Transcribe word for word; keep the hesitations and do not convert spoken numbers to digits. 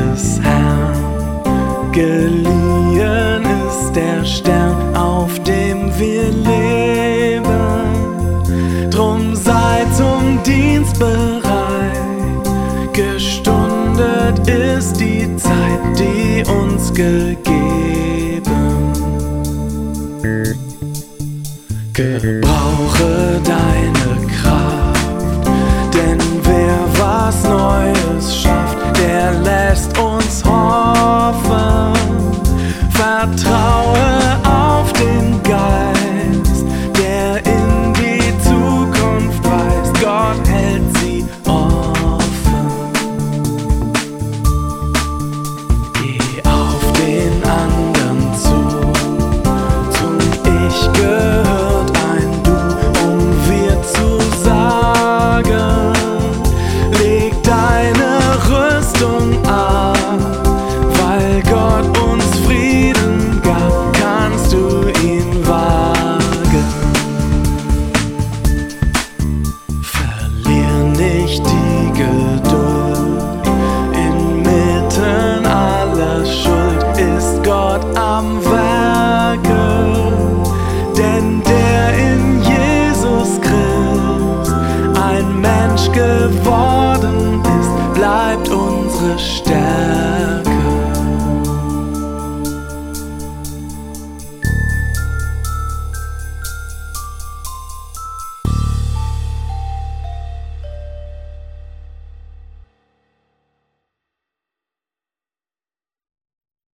des Herrn. Geliehen ist der Stern, auf dem wir leben. Drum sei zum Dienst bereit, gestundet ist die Zeit, die uns gegeben. Gebrauche deine Kraft, denn wer was Neues schafft, der lässt uns hoffen. Vertraue auf den Geist, der in die Zukunft weist. Gott hält sie offen. Geh auf den anderen zu, zum Ich gehört ein Du, um wir zu sagen. Leg deine Rüstung ab, weil Gott uns Frieden gab, kannst du ihn wagen. Verlier nicht die Geduld, inmitten aller Schuld ist Gott am Werke, denn der in Jesus Christus ein Mensch geworden ist, bleibt unsere Stärke.